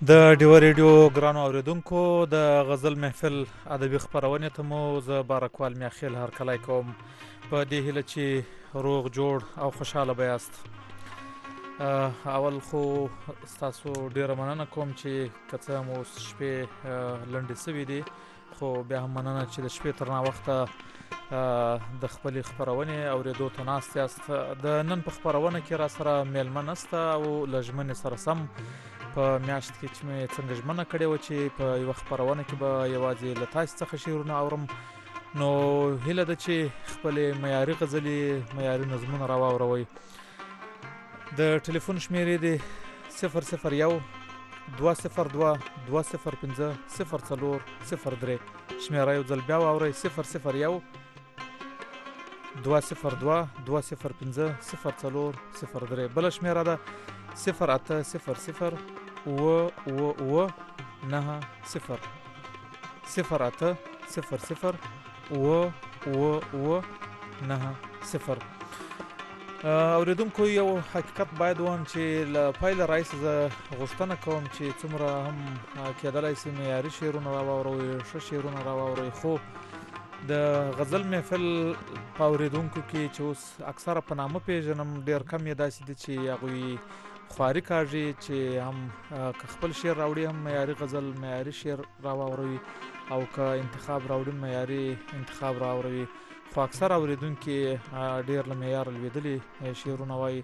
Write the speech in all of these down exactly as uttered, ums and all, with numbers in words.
د ډیو ریډیو ګرانو اوریدونکو د غزل محفل ادبي خپرونې ته مو زه بارکوال میاخیل هرکلی کوم په دې هیله چې روغ جوړ او خوشحاله به یاست. اول خو ستاسو ډیره مننه کوم چې که څه هم اوس شپې لنډې سوي دي، خو بیا هم مننه چې د شپې تر ناوخته د خپلې خپرونې اورېدو ته ناست یاست. د نن په خپرونه کې را سره میلمه نسته او له ژمنې سره سم په میاشت کې چې مې څنګه ژمنه کړې وه چې په یوه خپرونه کې به یوازې له تاسې څخه شعرونه اورم، نو هیله ده چې خپلې معیاري غزلې، معیاري نظمونه را واوروئ. د ټلیفون شمیرې دی صفر صفر یو دوه صفر دوه دوه صفر پنځه صفر څلور صفر درې. شمیره یو ځل بیا واورئ: صفر صفر یو دوه صفر دوه دوه صفر پنځه صفر څلور صفر درې. بله شمیره ده صفر اته صفر صفر اوه اوه اوه نهه صفر. صفر اته صفر صفر اوه اوه اوه نهه صفر. اوریدونکو یو حقیقت باید وایم چې له پیله راهیسې زه غوښتنه کوم چې څومره هم کېدلی سي معیاري شعرونه را واوروئ، ښه شعرونه را واوروئ، خو د غزل محفل په اوریدونکو کې چې اوس اکثره په نامه پیژنم، ډېر کم یې داسې دي چې هغوی خواري کاږي چې هم که خپل شعر راوړي هم معیاري غزل، معیاري شعر را واوروي، او که انتخاب راوړي معیاري انتخاب را واوروي. خو اکثر اوریدونکي ډېر له معیاره لوېدلي شعرونه وایي.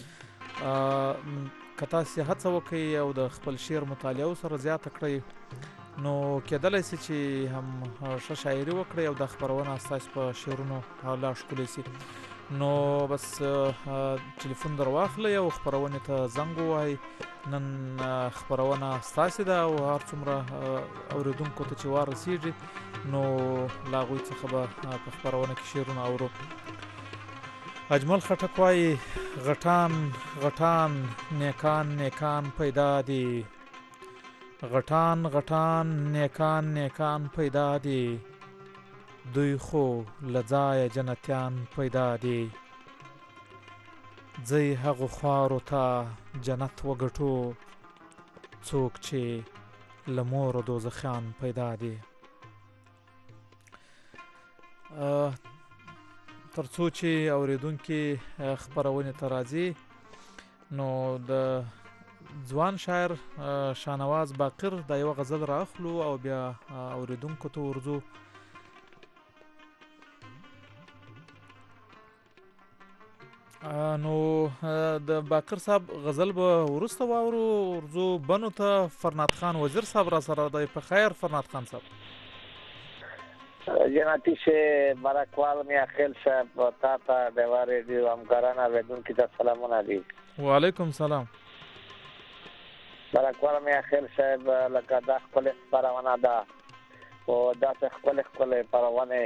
که تاسې هڅه وکړئ او د خپل شعر مطالعه ورسره زیاته کړئ، نو کېدلی سي چې هم ښه شاعري وکړئ او دا خپرونه ستاسې په شعرونو لا ښکلې سي. نو بس ټلیفون در واخلئ او خپرونې ته زنګ ووهئ. نن خپرونه ستاسې ده او هر څومره اوریدونکو ته چې وار رسیږي نو له هغوی څخه به په خپرونه کې شعرونه اورو. اجمل خټک وایي: غټان غټان نیکان نیکان پیدا دي، غټان غټان نیکان نیکان پیدا دي، دوی خو له ځایه جنتیان پیدا دي، ځئ هغو خوارو ته جنت وګټو، څوک چې له موره دوزخیان پیدا دي. تر څو چې اوریدونکي خپرونې ته راځي، نو د ځوان شاعر شاهنواز باقر دا یوه غزل را اخلو او بیا اوریدونکو ته ورځو. نو د باقر صاحب غزل به وروسته واورو. ورځو بنو ته فرناد خان وزیر صاحب را سره دی. په خیر فرناد خان صاحب. جناتی سے بارکوال میاخیل صاحب تا ته ډیوا ریډیو همکاران اوریدونکي ته سلامونه دي. وعلیکم سلام. بارکوال میاخیل صاحب لکه دا خپلې خپرونه ده او داسې ښکلې ښکلې خپرونې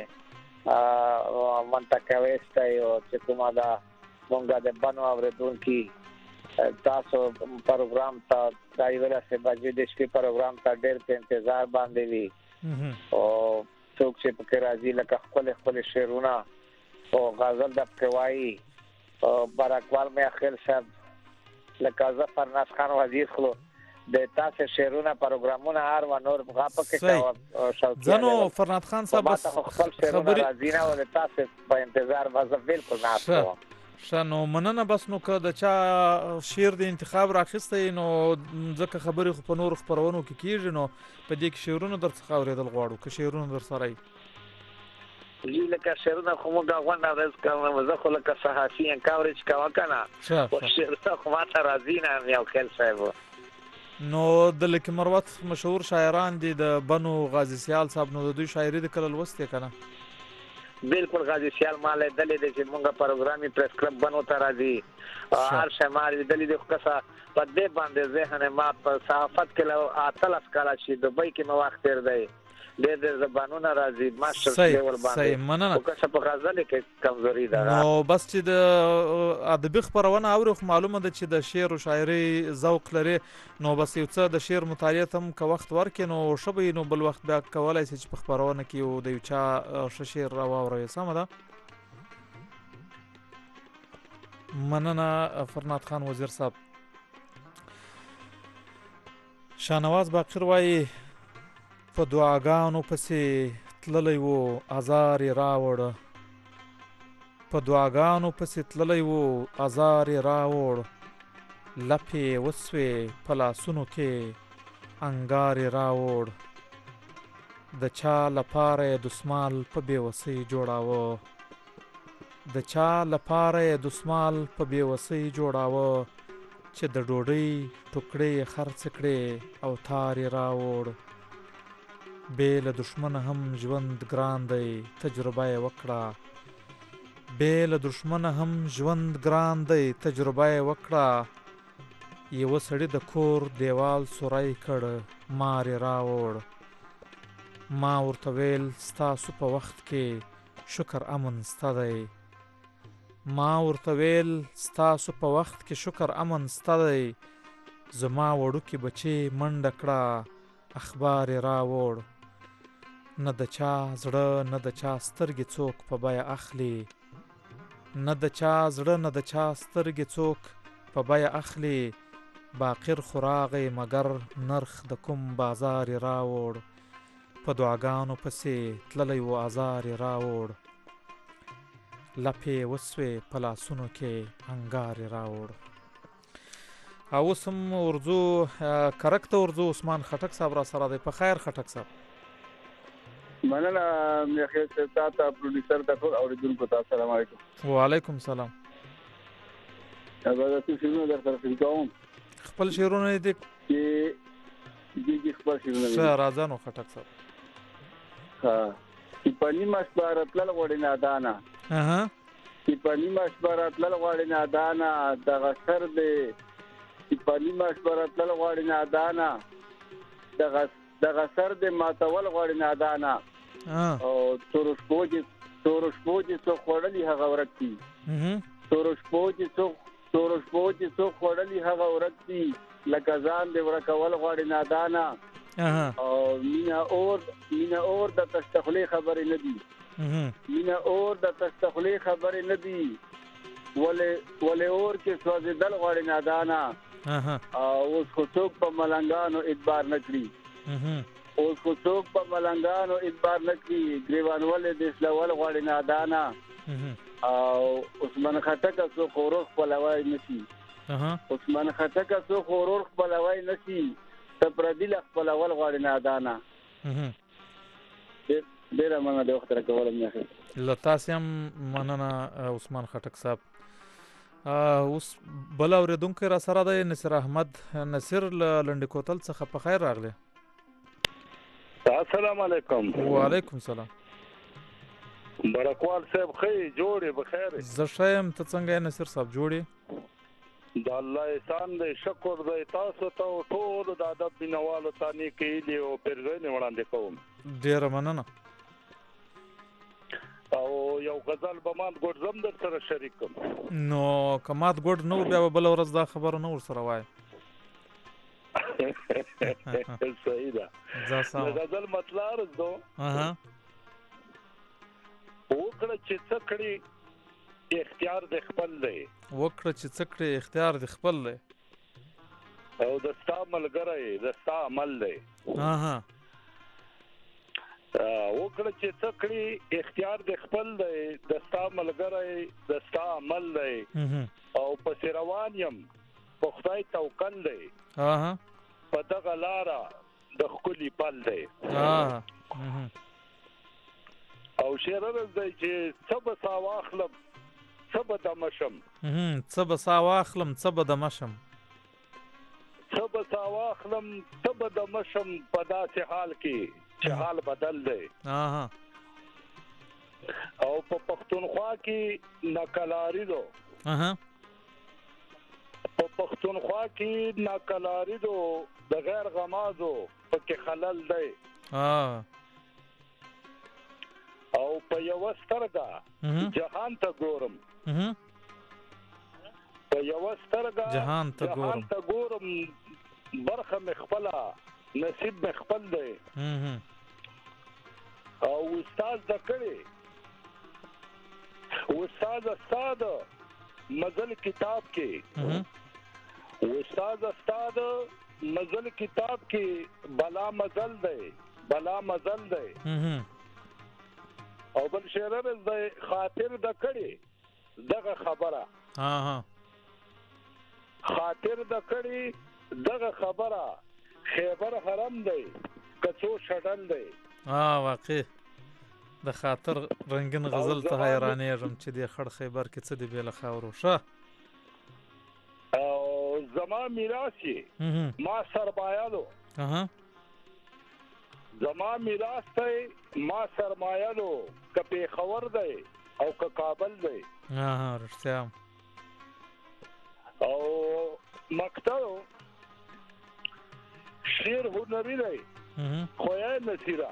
منتقوي ستایي او چې کومه ده مونږ د بنو اوریدونکي تاسو پروګرام ته دا یوولس بجې د شپې پروګرام ته ډېر په انتظار باندې وي او څوک چې پکې راځي لکه ښکلې ښکلې شعرونه او غزل د پکې وایي. بارکوال میاخیل صاحب لکه زه فرناز خان وزیر خلو د تاسې شعرونه پروګرامونه هر و نور غا پکې شوقي ځنو فرناد خان صاحب بس خپل شعرونه راځي نه او د تاسې په انتظار وځه بالکل ناست وم. ښه نو مننه. بس نو که د چا شعر د انتخاب راخیستی نو ځکه خبرې خو په نورو خپرونو کې کېږي، نو په دې کې شعرونه در څخه اورېدل غواړو که شعرونه در سره وي. لکه شعرونه خو موږ غونډه ورځ کوم، زه خو لکه صحافي یم کاورج کوه که نه، خو شعرونه خو ما ته راځي نه میاخیل صاحب. نو د لکي مروت مشهور شاعران دي د بنو غازي سیال صاحب، نو د دوی شاعري د کله لوستې که نه؟ بالکل غازي سیال ما لیدلی دی چې مونږ پروګرامي پریس کلب بنو ته راځي، هر شی ما لیدلی دی. خو کسه په دې باندې ذهن ما په صحافت کې له اتلس کاله چې دوبۍ کې مې وخت تېر دی، ډېر ډېر زبانونه راځي ماسټر لیول باندې. صحیح مننه. خو کسه په غزل کې کمزوري ده. نو بس چې د ادبي خپرونه اوري خو معلومه ده چې د شعر او شاعري ذوق لري، نو بس یو څه د شعر مطالعې ته هم که وخت ورکړې نو ښه به وي. نو بل وخت بیا کولی شي چې په خپرونه کې یو د یو چا ښه شعر را واوروي. سمه ده. مننه فرناد خان وزیر صاحب. شاهنواز باقر وایي په دعاګانو پسې تللی و ازار یې راوړ په دعاګانو پسې تللی و ازار یې راوړ لپې وسوې په لاسونو کې انګار یې راوړ د چا لپاره یې دسمال په بېوسۍ جوړاوه د چا لپاره یې دسمال په بېوسۍ جوړاوه چې د ډوډۍ ټوکړې یې خرڅ کړې او تار یې راوړ بې له دښمنه هم ژوند ګران دی تجربه یې وکړه بې له دښمنه هم ژوند ګران دی تجربه یې وکړه یوه سړي د کور دیوال سوری کړ مار یې راوړ ما ورته ویل ستاسو په وخت کې شکر امن سته دی ما ورته ویل ستاسو په وخت کې شکر امن سته دی زما وړوکې بچې منډه کړه اخبار یې راوړ نه د چا زړه نه د چا سترګې څوک په بیه اخلي نه د چا زړه نه د چا سترګې څوک په بیه اخلي باقر خو راغی مګر نرخ د کوم بازار یې راوړ په دعاګانو پسې تللی و ازار یې راوړ لپې وسوې په لاسونو کې انګار یې راوړ. او اوس هم اردو کرک ته اردو عثمان خټک صاحب را سره دی. په خیر خټک صاحب. مننه مې خیر ته تا پروډوسر ته ټول اوریدونکو ته السلام علیکم. وعلیکم سلام. زه د شیرونو در سره کوم خپل شیرونه دي چې دي خپل شیرونه څه راځه نو خټک صاحب. ها چې پنی مشبار تل غوړې نه دانا اها چې پنی مشبار تل غوړې نه دانا دغه سر دی چې پنی مشبار تل غوړې نه دانا دغه دغه سر دی ماتول غوړې نه دانا او تورش پوجي تورش پوجي څو خړلې هغه ورکتي اها تورش پوجي څو تورش پوجي څو خړلې هغه ورکتي لکه ځان دی ورکول غوړې نه دانا او مینا اور مینا اور د تستخلی خبرې نه دي مینا اور د تستخلی خبرې نه دي ولې ولې اور کې سوځیدل غوړې نه دانا او اوس خو څوک په ملنګانو اعتبار نه کړي اوس خو څوک په ملنګانو اعتبار نه کړي ګریوان ولې د اسلام غوړې نه دانا او عثمان خټک څو خورخ پلوای نشي عثمان خټک څو خورخ پلوای نشي ته پردي ل خپل اول غواړي نه دانا ډیر مننه د وخت راکولم نه له تاسو هم مننه عثمان خټک صاحب. اوس بل اوریدونکو را سره د نصر احمد نصر لنډ کوتل څخه په خیر راغله. السلام علیکم. وعلیکم سلام. برکوال صاحب خی جوړې بخیر. زه شایم ته څنګه نصر صاحب جوړې؟ د الله احسان دی شکر دی تاسو ته ټول د ادب مینوالو ته نیکې هیلې او پیرزوینې وړاندې کوم. ډیره مننه. او یو غزل به مات ګوډ زم در سره شریک کوم. نو که مات ګوډ نو بیا به بل ورځ دا خبره نه ورسره وای. صحیح ده. د غزل مطلب عرض دو اها وکړه چې څه کړي اختیار د خپل دی. وکړه چې څه کړي اختیار د خپل دی. او د ستا ملګری د ستا عمل دی. اها وکړه چې څه کړي اختیار د خپل دی د ستا ملګری د ستا عمل دی. او پس روان یم په خدای توکل دی. اها په دغه لاره د ښکلي پل دی. اها او شعر دی چې څه به سا واخلم څه به دمه شم. څه به سا واخلم څه به دمه شم. څه به سا واخلم څه به دمه شم په داسې حال کې چې حال بدل دی. او په پښتونخوا کې ناکلاري دو په پښتونخوا کې ناکلاري دو د غیر غمازو پکې خلل دی. او په یو سترګه جهان ته ګورم په یو سترګه جهان ته ګورم ته ګورم برخه مخبله نصیب مخبل دی. او استاد د کړي استاد استاد مزل کتاب کې استاد استاد مزل کتاب کې بلا مزل دی بلا مزل دی او بل شعر دی خاطر د کړي دغه خبره ها ها خاطر د کړي دغه خبره خیبر حرم دی کڅو شډل دی ها واقع د خاطر رنگین غزل ته حیرانېږم چې د خړ خیبر کې څه دی بل خاورو شه او زما میراثي ما سرمایه‌لو اها زما میراث ته ما سرمایه‌لو کپی خبر دی او ک کابل دی ها ها رښتیا او مقتل شیر هنری دی خو یې نصیرا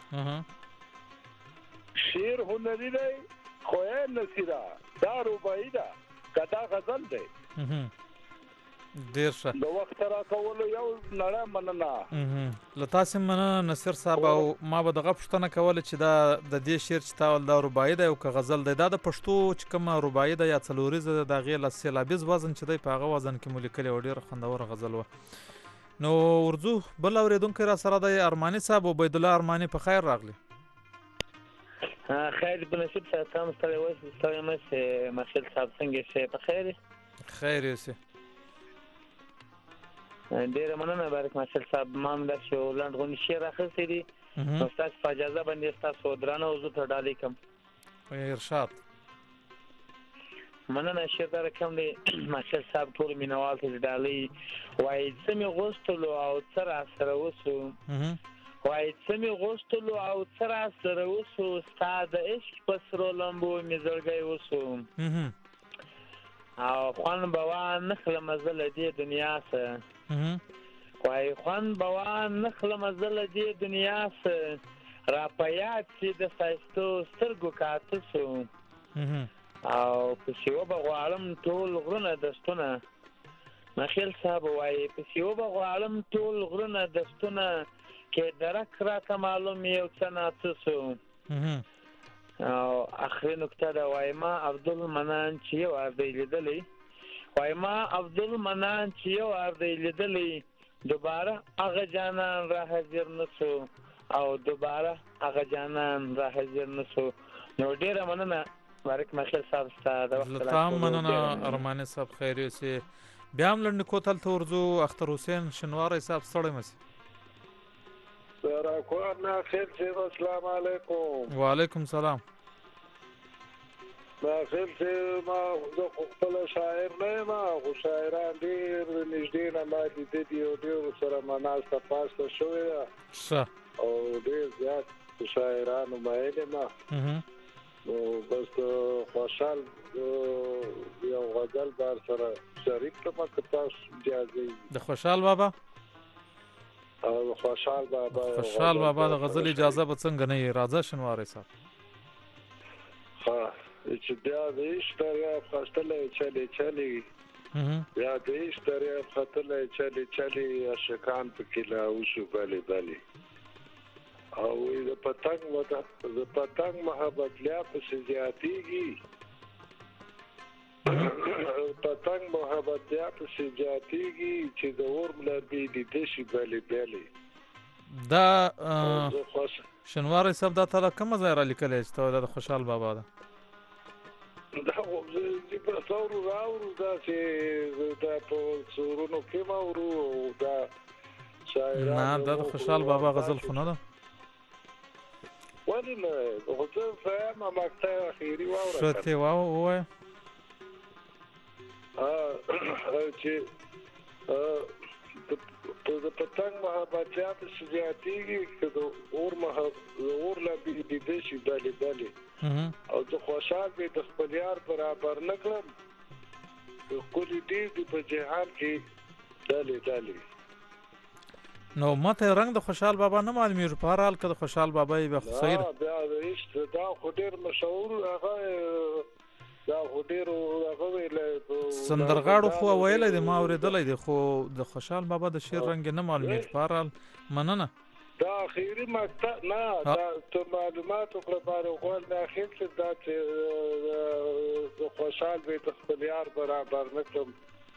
شیر هنری دی خو یې نصیرا دا رباعي ده کدا غزل دی ډیر ښه د وخت را کولو یو نړۍ مننه لتاسم مننه نصیر صاحب او ما به دغه پوښتنه کوله چې دا د دې شعر چې تاول دا رباعي دی او که غزل دی دا د پښتو چې کومه رباعي ده یا څلوریزه ده د هغې له سېلابیز وزن چې دی په هغه وزن کې مو لیکلی او ډېره خوندوره غزل وه نو ورځو بل اورېدونکی را سره دی ارماني صاحب عبید الله ارماني په خیر راغلی خیر بنصیب صاحب تاسو ستړي اوسئ ستړي مه شئ ماشل صاحب څنګه شئ په خیر خیر اوسئ ډیره مننه بارک ماشل صاحب ما هم داسې یو لنډ غونډ شعر اخیستی دی نو ستاسو په اجازه باندې ستاسو درانه حضور ته ډالۍ کوم ارشاد مننه شعر دا رقم دی ماشل صاحب ټول مینوال ته ډالۍ وایي څه مې غوښتلو او څه راسره وسو وایي څه مې غوښتلو او څه راسره وسو ستا د عشق په سرو لمبو مې زړګی وسو او خوند به وانخلمه زه له دې دنیا څه وایي خوند به وانخلمه زه له دې دنیا څه را په یاد چې د ښایستو سترګو کاته سو او پسې وبه غواړم ټول غرونه دستونه مخیل صاحب وایي پسې وبه غواړم ټول غرونه دستونه کې درک راته معلوم یو څه ناڅه سو او اخري نکته ده وایي ما عبدالمنان چې یو وار دی لیدلی وایي ما عبدالمنان چې یو وار دی لیدلی دوباره هغه جانان را حاضر نه سو او دوباره هغه جانان را حاضر نه سو نو ډېره مننه بارک مخیل صاحب ستا د وخت له تا هم مننه ارماني صاحب خیر اوسې بیا هم لنډ کوتل ته ورځو اختر حسین شنواری صاحب ستړی مه سې سراکوان ناخیر صاحب السلام علیکم وعلیکم سلام ناخیر صاحب ما زه خو خپله شاعر نه یم خو شاعران ډېر نږدې نه ما لیدلي او ډېرو سره ما ناسته پاسته شوې ده ښه او ډېر زیات شاعرانو مایل یم نو بس خوشحال یو غزل بار سره شریک کړم که تاسو اجازه د خوشحال بابا او خوشحال بابا خوشحال بابا د غزل اجازه به څنګه نه یې راځه شنواری صاحب ها چې بیا د عشق دریاب ختلی چلی چلی بیا د عشق دریاب ختلی چلی چلی عاشقان پکې لا وشو بلې بلې او د پتنګ ودا د پتنګ محبت لیا پسې زیاتېږي پتنګ محبت لیا پسې زیاتېږي چې د اور ملابې لیدې شي بلې بلې دا شنواری صاحب دا تا له کومه ځای را لیکلی چې ته د خوشحال بابا ده دا چې په څورو راوړو داسې دا په څورونو کې ما ورو دا شاعران نه دا د خوشحال بابا غزل خو نه ده ولې نه خو څه فهم مقطع اخیري واوره ښه تې ووایه چې د پتنګ محبت پسې زیاتېږي که د اور اور لا لیدې شي ډلې ډلې او زه خوشحال به د خپل یار برابر نه کړم ښکلي ډېر دي په جهان کې ډلې ډلې نو ماته رنګ د خوشحال بابا نه معلومیږي په هر حال که د خوشحال بابا یې بیا خو صحیح ده بیا د عشق دا خو ډېر مشهور هغه دا خو ډېر هغه ویلی سندرغاړو خو ویلی دی ما اورېدلی دی خو د خوشحال بابا د شعر رنګ یې نه معلومیږي په هر حال مننه دا اخیري مقطع نه دا ته معلومات وکړه باندې غوړ د اخر څه دا چې د خوشحال به د خپل یار برابر نه کړم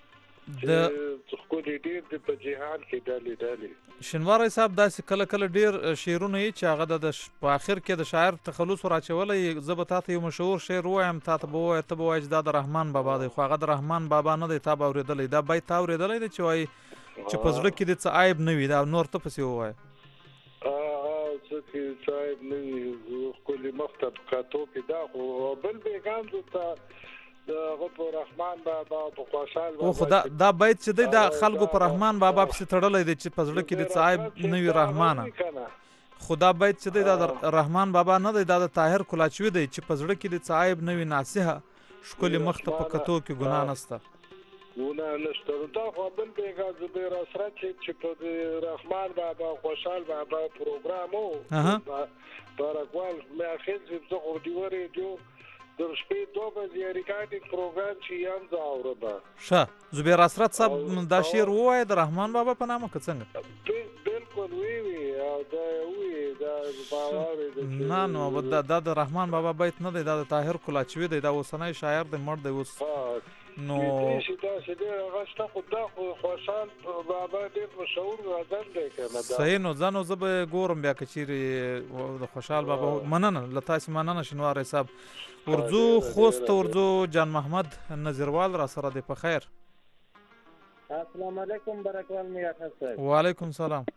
چې خو دې ډېر په جهان کې ډالې ډالې شینواری صاحب داسې کله کله ډیر شعرونه یې چې هغه د په اخر کې د شاعر تخلص راچولی زه به تاته یو مشهور شعر ووایم تاته به ووایې ته به وایې چې دا د رحمان بابا دی خو هغه د رحمان بابا نه دی تا به اورېدلی دا بیت تا اورېدلی دی چې وایي چې په زړه کې دې څه عیب نه وي دا نور ته پسې ووایه څه کې صاحب نه وي ښکلي مخ ته په کتو کې دا خو بل بیګانو ته دغه په رحمان بابا په خوشحال او خدا دا بیت چې دی دا خلکو په رحمان بابا پسې تړلی دی چې په زړه کې دې څه عیب نه وي رحمانه خو دا بیت چې دی دا د رحمان بابا نه دی دا د طاهر کلاچوي دی چې په زړه کې دې څه عیب نه وي ناصحه ښکلي مخ ته په کتو کې ګناه نشته ګناه نشته دا خو بل بیګا زبیر اسرت چې په رحمان بابا خوشحال بابا پروګرام وو بارکوال مې اخر چې زه خو دی ورېدو در شپې دوه بجې ریکارډینګ پروګرام چې یم زه اورم ښه زبیر اسرت صاحب دا شعر ووایه د رحمان بابا په نامه که څنګه بالکل وی وی دا وی دا باور نه نو دا د رحمان بابا بیت نه دی دا د طاهر کلاچوي دی دا اوسنی شاعر دی مړ دی اوس نو دا چې دی هغه شته خو دا خوشحال بابا ډېر مشهور غزل دی کنه دا صحیح نو ځه نو زه به ګورم بیا که چیرې د خوشحال بابا مننه له تاسې مننه شینواری صاحب ورځو خوست ته ورځو جان محمد نظیروال را سره دی په خیر السلام علیکم برکوال میا صاحب وعلیکم سلام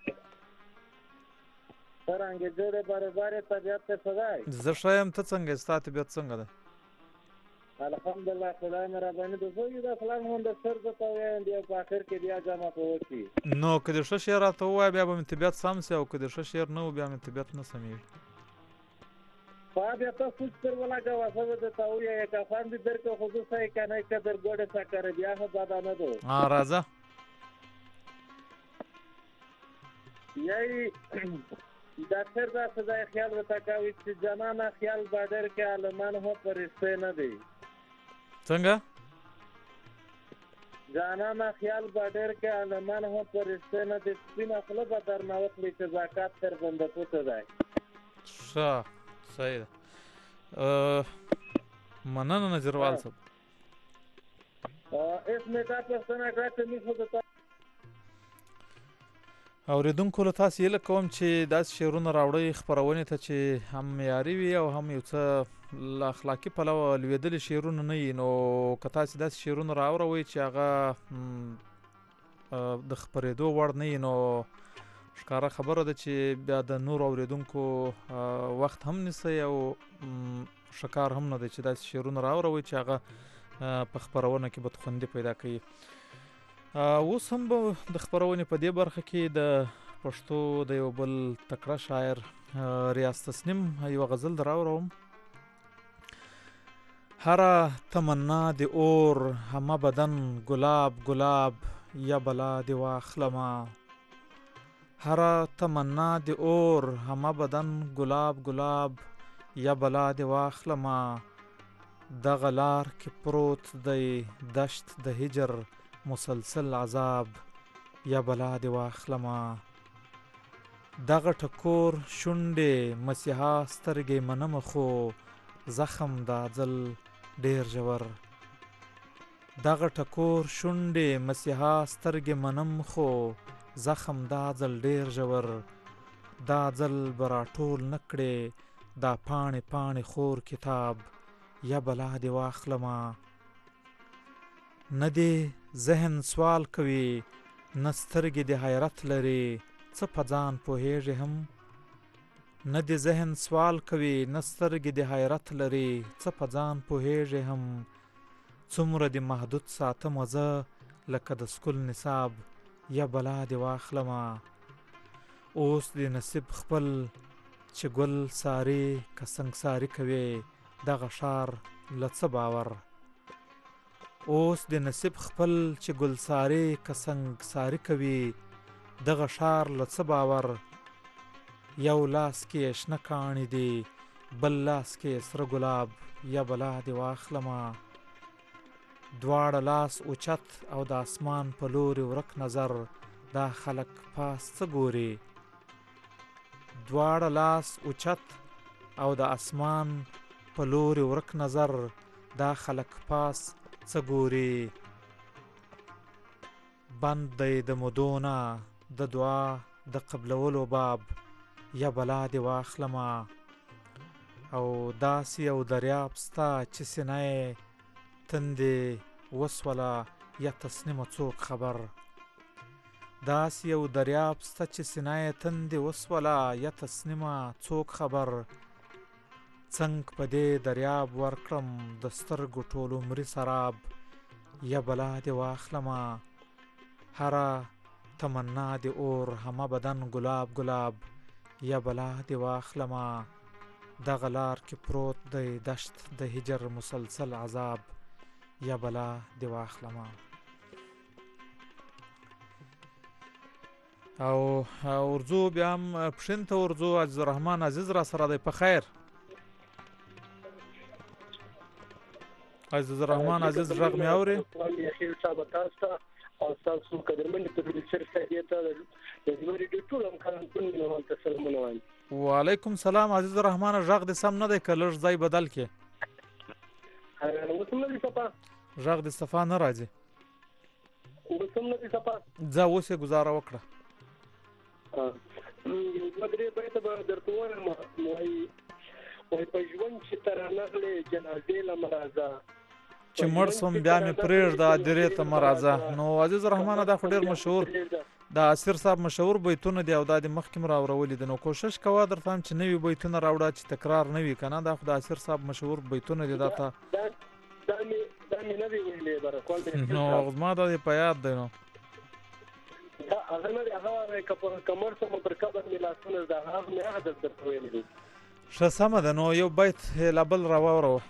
څنګه جوړه برابر طبيعت ته صداي زه ښه یم ته څنګه ستا طبیعت څنګه ده الحمدلله خدای مهرباني ده زه یو د فلان هم د سر ته وایم دی په اخر کې بیا جامه کوي نو که د ښه شعر راته ووایه بیا به مې طبیعت سم سي او که د ښه شعر نه و بیا مې طبیعت نه سمېږي بیا تاسو څه ولګاوه څه د تاویا یک افغان دې درکو خصوصا کنه کدر ګوډه سکر بیا هم زده نه دو ها راځه یای ډاکټر دا څه خیال وتا کوي چې جنانه خیال بادر کې عالمان هو پرسته نه دی څنګه جانانه خیال بادر کې عالمان هو پرسته نه دی سپینه خپل بدر نه وکړي چې زکات تر بنده پوته دی ښه صحیح ده مننه نظیروال صاحب اسمه دا پښتنه کړه چې خو اوریدونکو له تاسې هیله کوم چې داسې شعرونه راوړئ خپرونې ته چې هم معیاري وي او هم یو څه له اخلاقي پلوه لوېدلي شعرونه نه وي نو که تاسې داسې شعرونه راوړئ چې هغه د خپرېدو وړ نه وي نو ښکاره خبره ده چې بیا د نورو اوریدونکو وخت هم نیسئ او ښه کار هم نه دی چې داسې شعرونه راوړئ چې هغه په خپرونه کې بدخوندي پیدا کوي اوس هم به د خپرونې په دې برخه کې د پښتو د یو بل تکړه شاعر ریاض تسنیم یوه غزل در راوړم هره تمنا د اور همه بدن گلاب گلاب یا بلا د واخلما هره تمنا د اور همه بدن گلاب گلاب یا بلا د واخلما دغه لار کې پروت دی دشت د هجر مسلسل عذاب یا بلا دی واخلما دغه ټکور شونډې مسیحا سترګې منم خو زخم دا ځل ډیر ژور دغه ټکور شونډې مسیحا سترګې منم خو زخم دا ځل ډیر ژور دا ځل به راټول نه کړې دا پاڼې پاڼې خور کتاب یا بلا دی واخلما نه دی ذهن سوال کوي نه سترګې د حیرت لري څه په ځان پوهېږي هم نه دی ذهن سوال کوي نه سترګې د حیرت لري څه په ځان پوهېږي هم څومره د محدود ساتمه زه لکه د سکول نصاب یا بلا دی واخلمه اوس د نصیب خپل چې ګل ساري که سنګساري کوي دغه ښار له څه باور اوس د نصیب خپل چې ګلساري که سنګساري کوي دغه ښار له څه باور یو لاس کې شنه کاڼي دي بل لاس کې سره ګلاب یا بلا دې واخلمه دواړه لاس اوچت او د اسمان په لوري ورک نظر دا خلک پاس څه ګوري دواړه لاس اوچت او د اسمان په لوري ورک نظر دا خلک پاس څه ګوري بند دی د مودونه د دعا د قبلولو باب یا بلا دی واخلما او داسې یو دریاب ستا چې سینه تندې وسوله یا تسنیمه څوک خبر داسې یو دریاب سته چې سینه تندې وسوله یا تسنیمه څوک خبر څنګ په دې دریاب ورکړم د سترګو ټول عمري سراب یا بلا دې واخلمه هره تمنا دې اور همه بدن ګلاب ګلاب یا بلا دې واخلمه دغه لار کې پروت دی دشت د هجر مسلسل عذاب یا بلا دې واخلمه. او ورځو بیا هم پښین ته ورځو عزیز الرحمن عزیز را سره دی په خیر عزیز الرحمن عزیز غږ مې اوري او تاسو قدرمن پروډوسر صاحب ته د ریډیو ټول امکاناتو نه تسلیمونه وایم. وعلیکم سلام عزیز الرحمن غږ دې سم نه دی کلر ځای بدل کې اوس نه دی صفا غږ دې صفا نه راځي اوس نه دی صفا ځا اوس یې گزاره وکړه مګرې به ته درته وایم وای وای په ژوند چې تر نغلې جنازې لمرازه چې مړ سوم بیا مې پرېږده درې ته مه راځه. نو عزیز الرحمن دا خو ډېر مشهور دا اسیر صاحب مشهور بیتونه دي او دا د مخکې م راوړولي دي نو کوشش کوه درته هم چې نوي بیتونه راوړه چې تکرار نه وي که نه دا خو د اسیر صاحب مشهور بیتونه دي دا ته نو ما دا دې په یاد دی نو هغه نه هغه کمر سم پر قبر مې لاسونه دا هغه مې هغه درته ویلي دي ښه سمه ده نو یو بیت لا بل راواوروه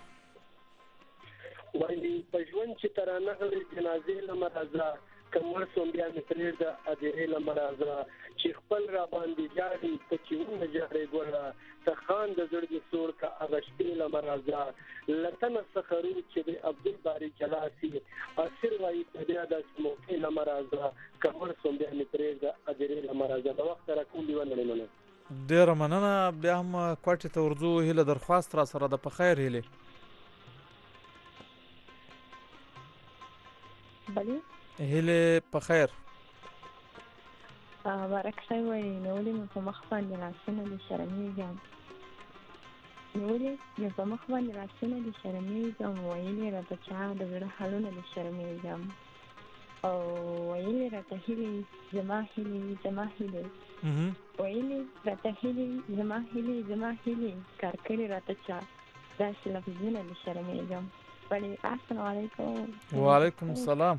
وایي په ژوند چې تر نغلې جنازې لمرازه کمر سوم بیا مې پرېږده ادیرې لمرازه چې خپل را باندې جاړي ته چې ونه جاړې ګوره ته خان د زړه دې سوړ که هغه شپې لمرازه لتنه څخه روح چې د عبدالباري جلاسي اسیر وایي په بیا داسې موقع لمرازه کمر سوم بیا مې پرېږده ادیرې لمرازه د وخت را کوم لیونه مننه ډېره مننه بیا هم کوټې ته ورځو هیله درخواست را سره د په خیر هیلې بله هیلې په خیر بارک صاحب وایي نولې مې په مخ باندې لاسونه د شرمېږم نولې مې په مخ باندې لاسونه د شرمېږم ویلې راته چا د زړه حالونه د شرمېږم او ویلې راته هیلې زما هیلې زما هیلې ویلې راته هیلې زما هیلې زما هیلې کار کړي راته چا داسې لفظونه د شرمېږم. بله السلام علیکم. وعلیکم السلام.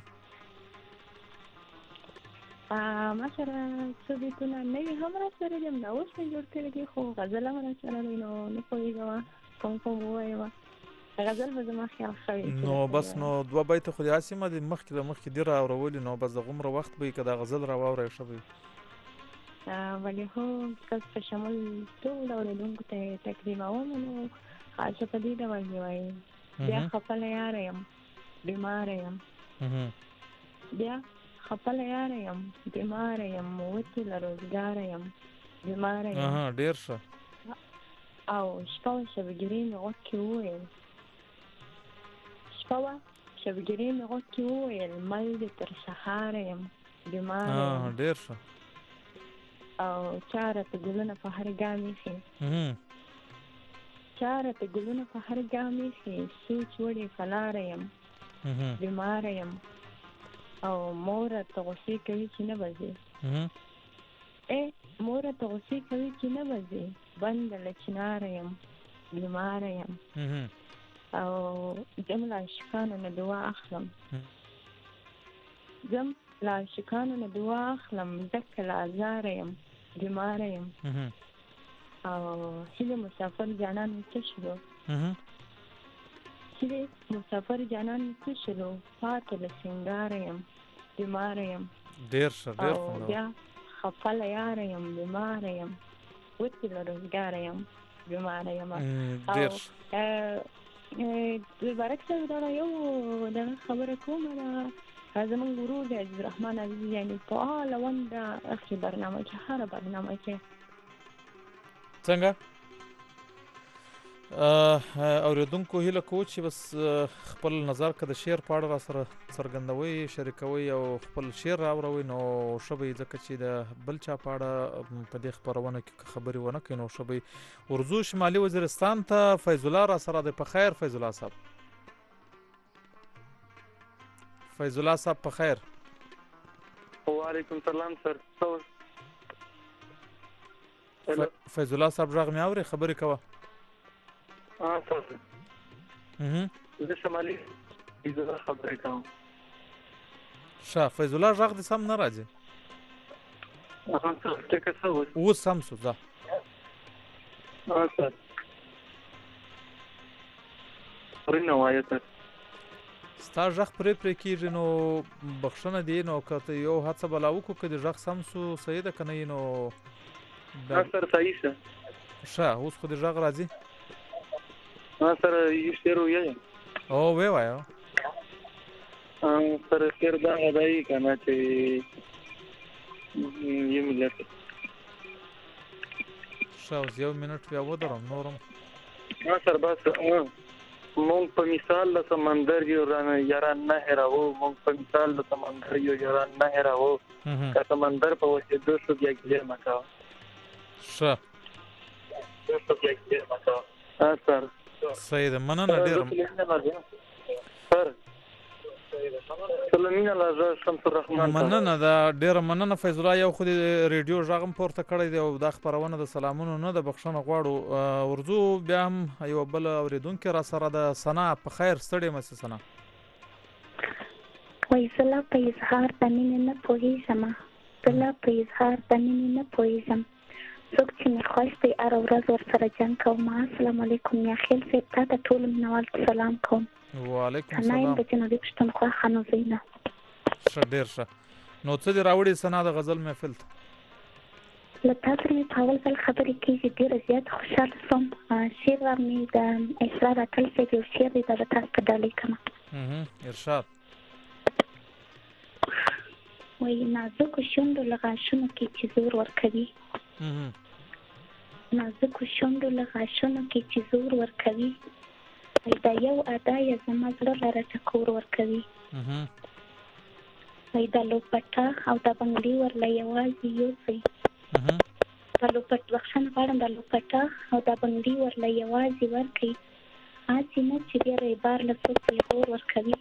ما سره څه بیتونه نوي هم را سره دي همدا اوس مې جوړ کړي دي خو غزل هم را سره دی نو نه پوهېږم کوم کوم ووایم غزل به زما خیال ښه وي نو بس نو دوه بیته خو دې هسې ما دي مخکې له مخکې دي راوړولي نو بس دغومره وخت به وي که دا غزل راواورئ ښه به وي. ولی هو کس په شمول ټول اورېدونکو ته یې تقدیموم نو خاصه په دې ډول دې وایي بیا خپله یاره یم بیماره یم بیا خپله یاره یم بیماره یم وتې له روزګاره یم بیماره یم ډېر ښه او شپه وه شبګیرې مې غوږ کې وویل شپه وه شبګیرې مې غوږ کې وویل مل دې تر سهاره یم بیماره یم ډېر ښه او چا راته ګلونه په هر ګام ایښي چا راته ګلونه په هر ګام ایښي سوچ وړې په لاره یم بیماره یم او مور راته غوسې کوي چې نه به ځې ای مور راته غوسې کوي چې نه به ځې بنده له چناره یم بیماره یم او ځم له عاشقانو نه دعا اخلم ځم له عاشقانو نه دعا اخلم ځکه له ازاره یم بیماره یم او هیله مسافر جانان څه شلو هیله مسافر جانان څه شلو پاتې له سینګاره یم بیماره یم ډېر ښه ډېر او بیا خفه له یاره یم بیماره یم وتې له روزګاره یم بیماره یم ډېر مبارک صاحب دغه یو دغه خبره کومه ده زمونږ ورور دی عزیز الرحمن عزیز یعنې فعاله ونډه اخلي برنامه کې هره برنامه کې څنګه اوریدونکو هیله کوو چې بس خپل نظر که د شعر په اړه را سره څرګندوي شریکوي او خپل شعر راوروي نو ښه به وي ځکه چې د بل چا په اړه په دې خپرونه کې خبرې ونه کوي نو ښه به وي. ورځو شمالي وزیرستان ته فیض الله را سره دی. په خیر فیض الله صاحب. فیض الله صاحب په خیر. وعلیکم سلام سر. فیض الله صاحب غږ مې اوري خبرې کوه. ها سر. اها زه شمالي زه خبرې کوم. ښه فیض الله غږ دې سم نه راځي. ها سر ټکه څه و؟ اوس سم شو ځه. ها سر. ورنه وایه سر. ستا غږ پرې پرې کېږي نو بخښنه دې نو که ته یو هڅه به لا وکړو که دې غږ سم شو صحیح ده که نه نو ها سر صحیح شه. ښه اوس خو دې غږ راځي. ها سر یو شعر وایه. او وی وایه. سر شعر دا دی که نه چې یو ملت ښه اوس یو منټ بیا ودرم نورم. ها سر بس مونږ په مثال د سمندر یو یاران نه هېروو مونږ په مثال د سمندر یو یاران نه هېروو که سمندر په وسېدو شو بیا ګیلې مه کوه. ښه ها سر صحیح ده مننه ډېره. سر سلامینه لاژه شمس الرحمن مننه دا ډېره مننه فیض الله. یو خو دې ریډیو غږ هم پورته کړی دی او دا خپرونه د سلامونو نه ده بخښنه غواړو. ورځو بیا هم یوه بله اورېدونکې را سره ده. ثنا په خیر ستړې مه سې ثنا. وایي زه لا په اظهار د مینې نه پوهېږم زه لا په اظهار د مینې نه پوهېږم څوک چې مې خوښ دی هره ورځ ورسره جنګ کوم. السلام علیکم میاخیل صاحب تا ته ټولو مینهوالو ته سلام کوم. وعلیکم ثنا السلام. یم د جنوبي پښتونخوا خانوزۍ نه. ښه ډېر ښه. نو څه دې راوړي ثنا د غزل محفل ته؟ له تا سره مې په اول ځل خبرې کېږي ډېره زیاته خوشحاله شوم. شعر مې د اسرار اتل صاحب یو شعر دی دا به تاسو ته ډالۍ کړم. ارشاد. وایي نازکو شونډو له غاښونو کې چې زور ورکوي نازکو شونډو له غاښونو کې چې زور ورکوي وایي دا یو ادا یې زما زړه لره ټکور ورکوي وایي دا لوپټه او دا بنګړي ورله یوازې یوسئ دا لوپټ بخښنه غواړم دا لوپټه او دا بنګړي ورله یوازې ورکړي هسې نه چې بیا یې بار له څوک پیغور ورکوي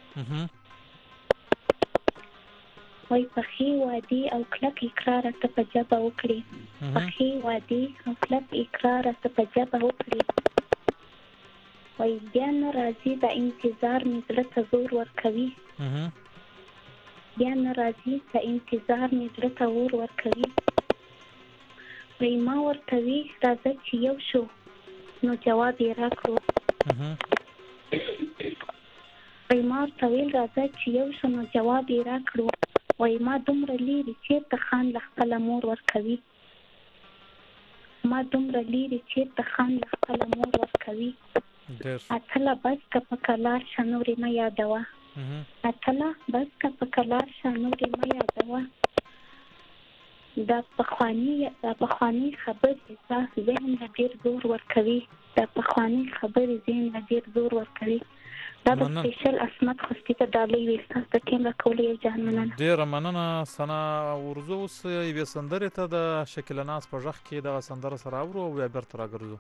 وایي پخې وعدې او کلک اقرار ته په ژبه وکړي پخې وعدې او کلک اقرار ته په ژبه وکړي وایي بیا نه راځي دا انتظار مې زړه ته زور ورکوي بیا نه راځي دا انتظار مې زړه ته اور ورکوي وایي ما ورته وي راځه چې یو شو نو جواب یې راکړو وایي ما ورته ویل راځه چې یو شو نو جواب یې راکړو وایي ما دومره لیرې چېرته خان له خپله مور ورکوي ما دومره لیرې چېرته خان له خپله مور ورکوي اتله بس که په کلار شه نورې مه یادوه اتله بس که په کلار شه نورې مه یادوه دا پخواني دا پخواني خبرې ذهن له ډېر زور ورکوي دا پخواني خبرې ذهن له ډېر زور ورکوي دا به سپیشل اسمت خوستي ته ډالۍ وي ستاسو د ټیم راکولو یو جهان مننه ډېره مننه ثنا. ورځو اوس یوې سندرې ته د شکیله ناز په غږ کې دغه سندره سره اورو او بیا بېرته راګرځو.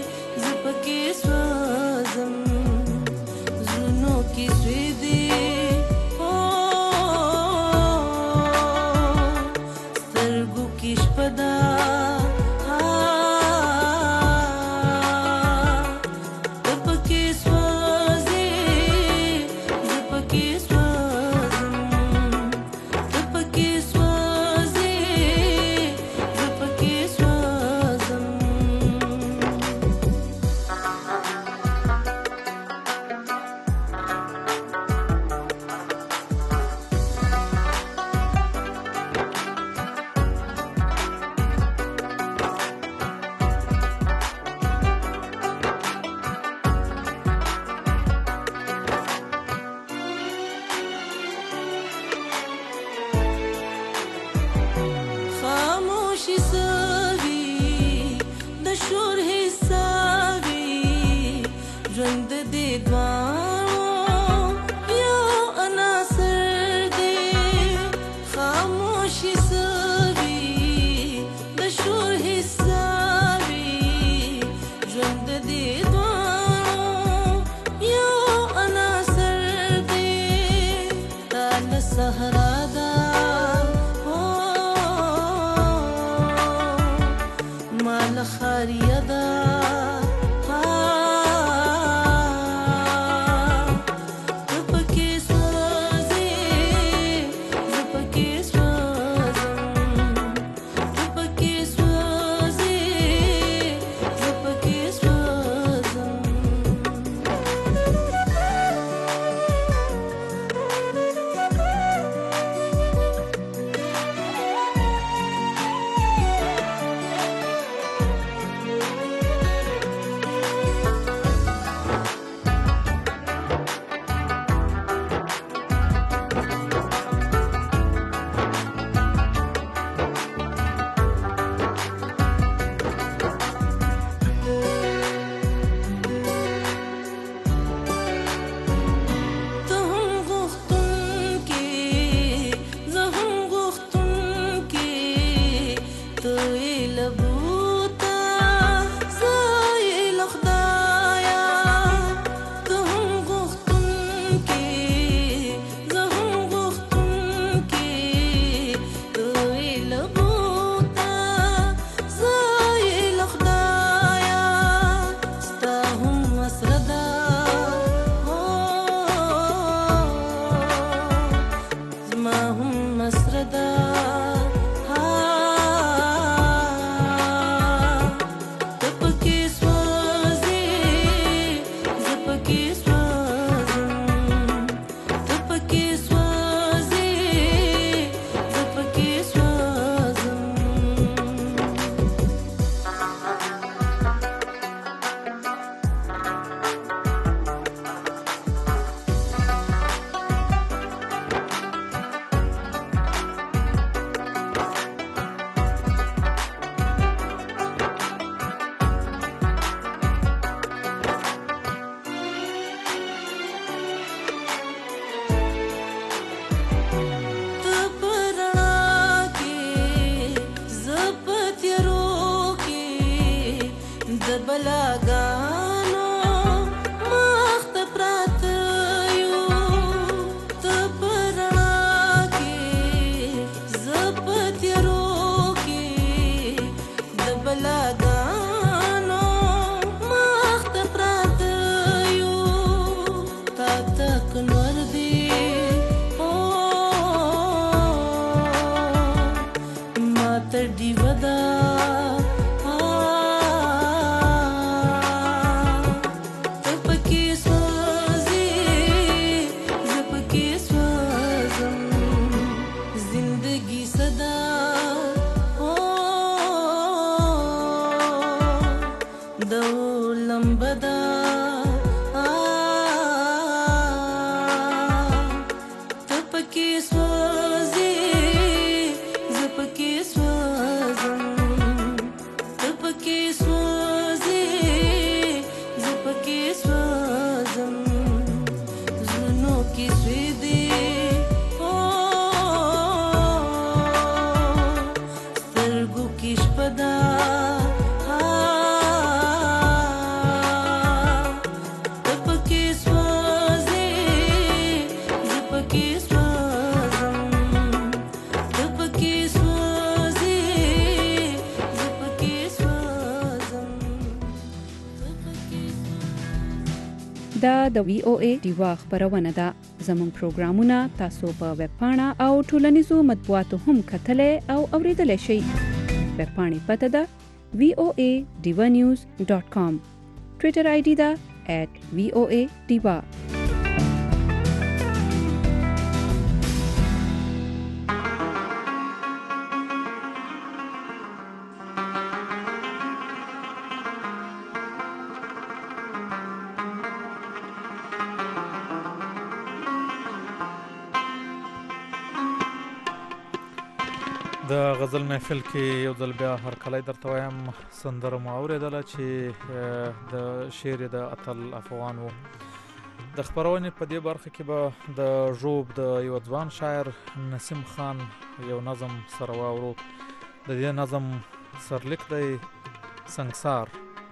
زړونو کې سوې دي صحرا دا مال خاریا دا دا د وی او ای دیوا خبرونه ده. زموږ پروګرامونه تاسو په ویب پاڼه او ټولنیزو مطبوعاتو هم کتلای او اوریدلای شئ. ویب پاڼې پته ده وی او ای diva news dot com. ټویټر آی ډي ده at وی او ای diva. د غزل محفل کې یو ځل بیا هر کله درته وایم سندره مو اوریدله چې د شعر د اتل افغان و. د خبرونې په دې برخه کې به د ژوب د یو ځوان شاعر نسیم خان یو نظم سره واورو. د دې نظم سرلیک دی سنگسار.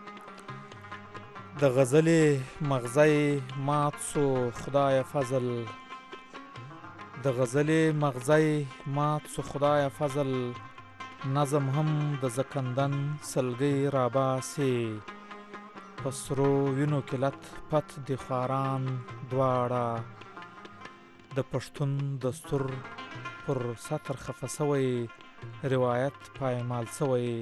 د غزلې مغزی مات سو خدای فضل، د غزلې مغزی مات سو خدای فضل نظم هم د زکندن سلګي راباسي پسرو وینو کلت پت د خواران دواړه د پښتون دستور پر سطر خفسوي روایت پایمال سوي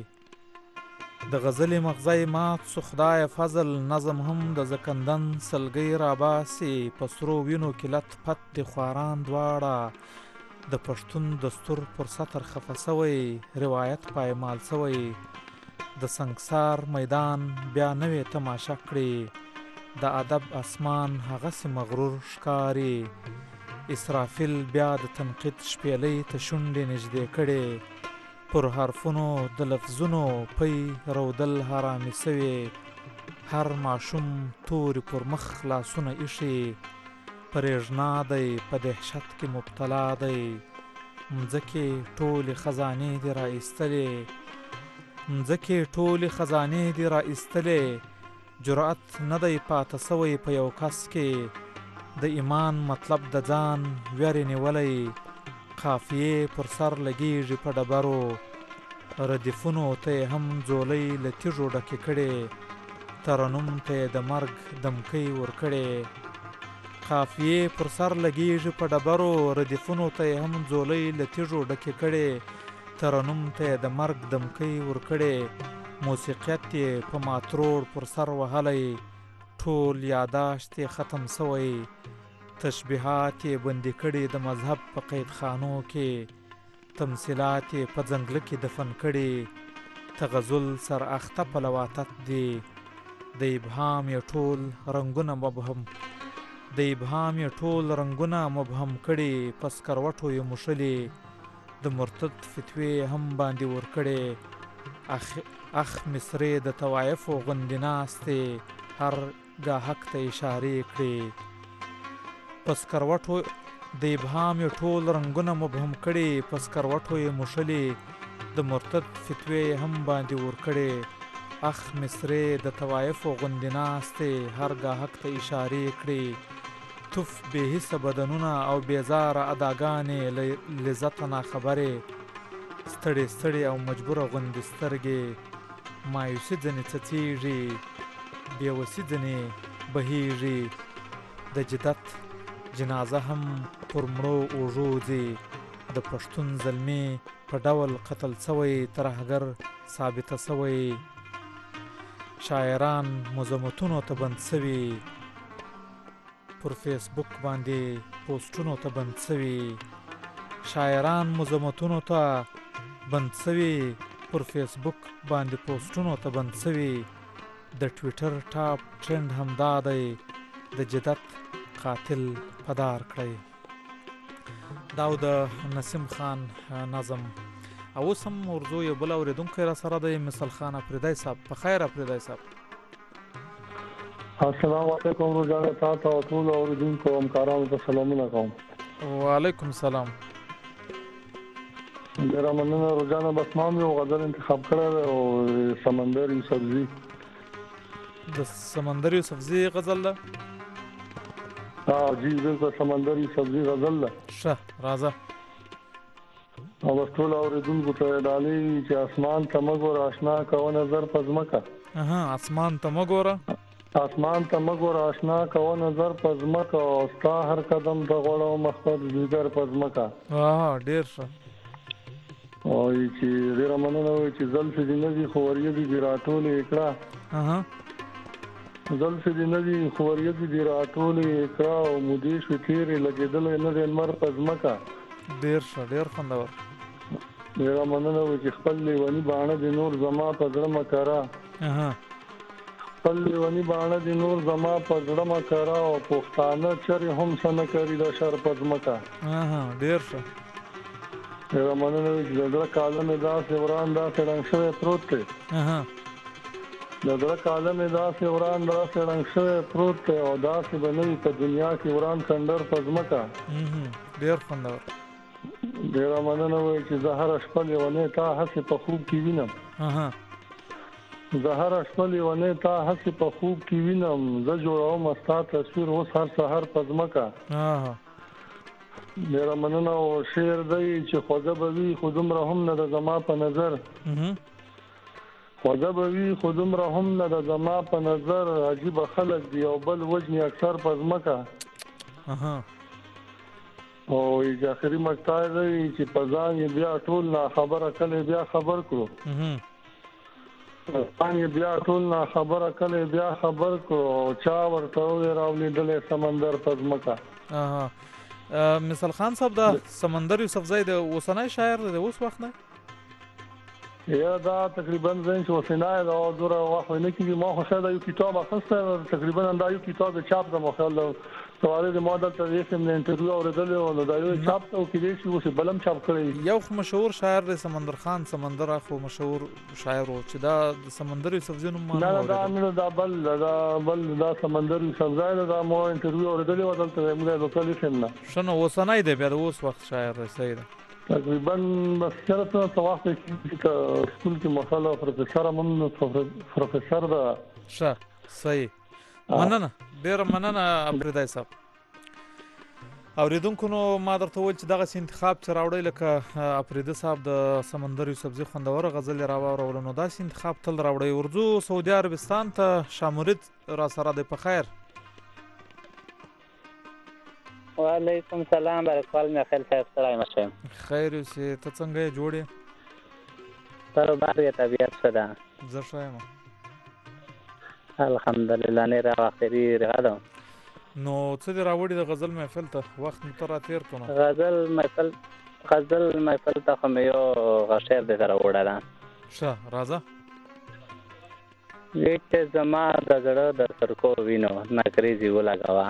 د غزلې مغزی مات سو خدای فضل نظم هم د زکندن سلګي راباسي پسرو وینو کلت پت د خواران دواړه د پښتون دستور پر سطر خفسوي روایت پایمال سوي د سنگسار میدان بیا نوې تماشا کړي د ادب اسمان هغه سي مغرور ښکاری اسرافیل بیا د تنقید شپېلې ته شونډې نږدې کړي پر حرفونو د لفظونو پی رودل حرامي سوي هر ماشوم توري پر مخ لاسونه ایښي پریږنا دی په دهشت کې مبتلا دی مځکې ټولې خزانې دې را ایستلې مځکې ټولې خزانې دې را ایستلې جرأت نه دی پاته سوی په یو کس کې د ایمان مطلب د ځان ویرې نیولی قافیې پر سر لګیږي په ډبرو ردیفونو ته هم ځولۍ له تیږو ډکې کړې ترنم ته د مرګ دمکۍ ورکړې قافیې پر سر لګیږي په ډبرو ردیفونو ته هم ځولۍ له تیږو ډکې کړې ترنم ته د مرګ دمکۍ ورکړې موسیقیت یې په ماتروړ پر سر وهلی ټول یاداشت یې ختم سوی تشبیهات یې بندي کړي د مذهب په قیدخانو کې تمثیلات یې په ځنګله کې دفن کړي تغزل سر اخته په لواتت دی د ابهام یې ټول رنګونه مبهم د ابهام یې ټول رنګونه مبهم کړي پس کروټو یې مشلي د مرتد فتوی هم باندې ورکړي اخ اخ مصری د طوایفو غوندې ناستې هر ګاهک ته اشارې کړي پس کروټو د ابهام یې ټول رنګونه مبهم کړي پس کروټو یې مشلي د مرتد فتوی هم باندې ورکړي اخ مصری د طوایفو غوندې ناستې هر ګاهک ته اشارې کړي توف به حس بدنونه او بیزاره اداګانې لذت نه خبرې ستړي ستړي او مجبوره غوندې سترګې مایوسي ځنې څڅېږي بېوسي ځنې بهیږي د جدت جنازه هم پر مړو اوږو ځي د پښتون زلمي په ډول قتل سوی ترهګر ثابته سوی شاعران مذمتونو ته بند سوي پر فیسبوک باندې پوسټونو ته بند سوي شاعران مذمتونو ته بند سوي پر فیسبوک باندې پوسټونو ته بند سوي د ټویټر ټاپ ټرند هم دا دی د جدت قاتل پدار کړی داو د نسیم خان نظم او اوس هم ورځو یو بل اورېدونکی را سره دی مثال خان افریدی صاحب په خیر افریدی صاحب السلام علیکم روزانه تاسو او ټول اوریدونکو همکارانو ته سلامونه کوم وعلیکم السلام ډیره مننه روزانه بس ما یو غزل انتخاب کړی او سمندري سبزي د سمندري سبزي غزل ده ها جی بالکل سمندري سبزي غزل ده شه راځه او بس ټول اوریدونکو ته ډالۍ چې اسمان ته مګور آشنا کوو نظر پزمکه اها اسمان ته مګوره اسمان ته مګور آشنا کوو نظر پزمکه او ستا هر قدم ته غوړو مخبد دیګر پزمکه واه ډیر ښه او چې ډیر مننه وي چې زلف دې ندي خوريه دې راټولې کړه اها زلف دې ندي خوريه دې راټولې کړه او مودې شو تیرې لګېدل نه دې مر پزمکه ډیر ښه ډیر خوندور ډیر مننه وي چې خپل لیونی باڼه دې نور زما په زړه مکرا اها خپل لیونی باڼه دې نور زما په زړه مکرا او پښتانه چرې هم سن کوي د شر پزمکه اها ډیر ښه ډیر مننه وي چې دغه کالم داسې وران داسې رنګ شوی پروت دی اها دغه کالم داسې وران داسې رنګ شوی پروت دی او داسې بنوي په دنیا کې وران کندر پزمکه ډیر خوندور ډیر مننه وي چې زهر شپه لیونی تا هسې په خوب کې وینم اها زهر شپه لیونی تا هسې په خوب کې وینم زه جوړوم ستا تصویر اوس هر سحر پزمکه اها ډیر مننه. او شعر دی چې خوځه به وي خو دومره هم نه د زما په نظر خوځه به وي خو دومره هم نه د زما په نظر عجیب خلک دی او بل وجني اکثر په ځمکه. اها او یې اخري مقطع دی چې په ځان یې بیا ټول نه خبره کله بیا خبر کړو. اها ځان یې بیا ټول نه خبره کله بیا خبر کړو او چا ورته راولېدل سمندر په ځمکه. اها مثال خان صاحب دا سمندر یوسف زئی د اوسنۍ شاعر د اوس وخت نه یا دا تقریبا زین چې وسنای دا دوره واخو نه کیږي. ما خو شاید یو کتاب اخسته تقریبا دا یو کتاب چاپ د مخال سوالې د ماده ته یې سم انټرویو اوریدل او دا یو چاپ او کې شي اوس بلم چاپ کړی. یو مشهور شاعر د سمندر خان سمندر اخو مشهور شاعر او چې دا د سمندر یوسف زئی نوم نه دا نه دا بل دا بل دا سمندر یوسف زئی دا مو انټرویو اوریدل او دلته موږ د کلی سم نه شنو وسنای دی بیا د اوس وخت شاعر سید تقریبا بس چرته په وخت کې سکول کې مخاله پروفیسور امن پروفیسور دا شه صحیح مننه ډیر مننه ابردای صاحب. اوریدونکو نو ما درته وویل چې دغه انتخاب چې راوړی لکه افریده صاحب د سمندر یوسف زئی خوندور غزل راوړل نو داسې انتخاب تل راوړی. ورځو سعودي عربستان ته شامورید را سره دی په خیر. وعلیکم سلام برکوال مې خیل صاحب سلام مشم خیر اوسې ته څنګه جوړې تر باندې طبيعت صدا زه شایم الحمدلله نه را وختي راغلم. نو څه دی راوړی د غزل محفل ته وخت مو تر تیر کړو. غزل محفل غزل محفل ته خو مې یو غشیر د سره وړاله شه راځه دې زما د زړه د سرکو وینو ناکریزي ولګاوه.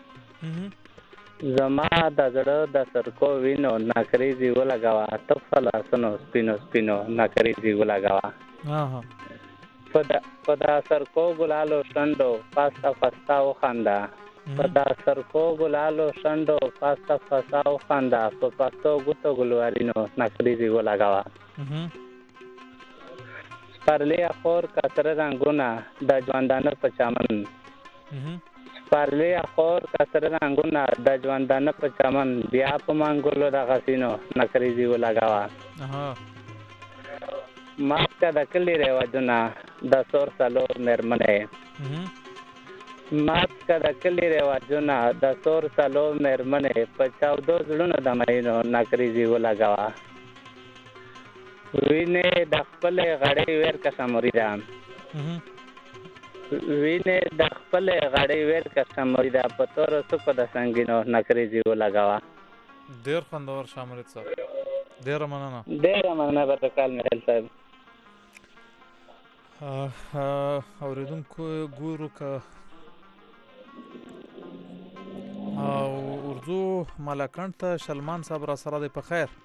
زما د زړه د سرکو وینو ناکریزي ولګاوه تفلا سنو سپینو سپینو ناکریزي ولګاوه. اها پدا پدا سرکو ګلالو شندو پاستا پاستا وخاندا پدا سرکو ګلالو شندو پاستا پاستا وخاندا په پاستو ګوتو ګلوارینو ناکریزي ولګاوه. پرلیا خور کتر رنگونه د ژوندانه په چمن پرلیا خور کتر رنگونه د ژوندانه په چمن بیا په مانګولو د غسینو نکریزي ولګاوه. اها ماته د کلی رواجونه د سور سالو مرمنه ماته د کلی رواجونه د سور سالو مرمنه په چاودو زړونو د مینو نکریزي ولګاوه. وینه د خپل غړې ور کسمریدا وینه د خپل غړې ور کسمریدا په تور سکو د سنگینو نکریزي ولګاوه. ډیر خوندور شامل صاحب ډیر مننه ډیر مننه برکال مهل صاحب. اوریدونکو ګورو که او اردو ملکند ته شلمان صاحب را سره دی په خیر.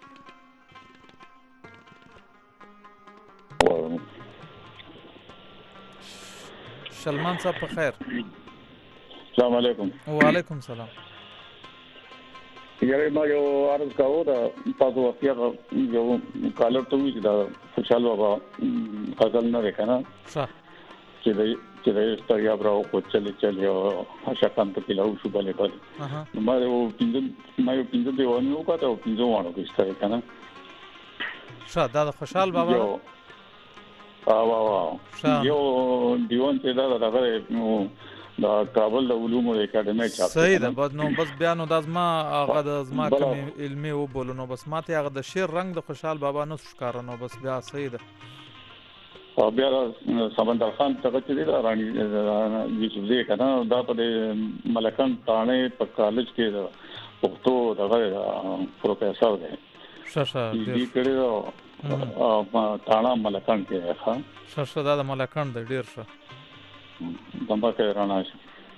شلمان صاحب په خیر. السلام علیکم. وعلیکم سلام. یاره ما یو عرض کاوه دا تاسو وختیا یو کالر ته وی دا خوشحال بابا غزل نه وکنه چې د چې د استریا براو کو چلی چلی او اشکان ته کلاو شو بلې بلې ما یو پینځه ما یو پینځه دیوانه وکړه او پینځه وانه کې استریا کنه شه دا خوشحال بابا وا وا وا یو دیوان چې دا دغه دا کابل علوم اکیډمي چاپ صحیح ده بس نو بس بیا نو د ازما هغه د ازما کوم علمي و بولو نو بس ماته هغه د شیر رنگ د خوشحال بابا نو ښکار نو بس بیا صحیح ده. او بیا سمندر خان څنګه چې دا رانی یوسف زئی کنه دا په ملکان تانه په کالج کې پښتو دغه پروفیسور دی شاشه دې کړي او تانا ملکان کې ښه شاشه دا د ملکان د ډیر ښه دمبا کې رانا شي.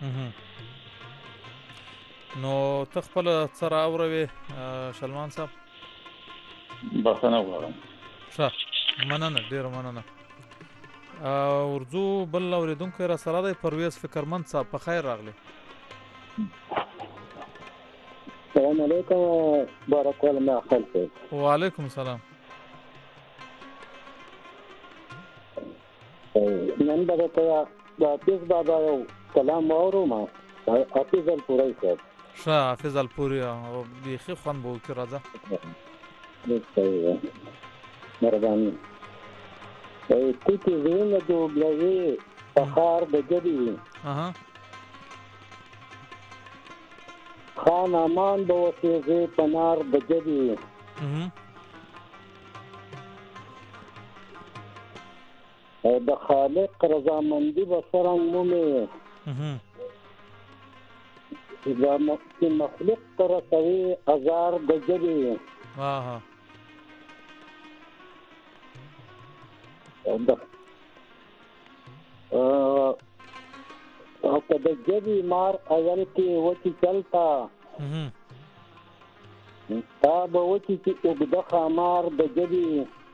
نو تخپل سره اوروي شلمان صاحب بخنه غواړم. ښه مننه ډیر مننه. اردو بل اوریدونکو را سره د پرویز فکرمند صاحب په خیر راغلی. السلام علیکم بارک الله خلک. وعلیکم السلام. نن دغه دا حافظ بابا یو کلام اورو ما حافظ الپورای صاحب ښه حافظ الپوري بیخي خوند به وکړي راځه مهرباني کوټې زړونه د اوبلوي فخار د ژبې خان امان به وسېږي په نار د ژبې او د خالق رضامندي به څرنګ مومې چې مخلوق ته رسوي ازار د ژبې او که د ژبې مار اول کې وچې چلتا تا به وچې چې اوږده خامار د ژبې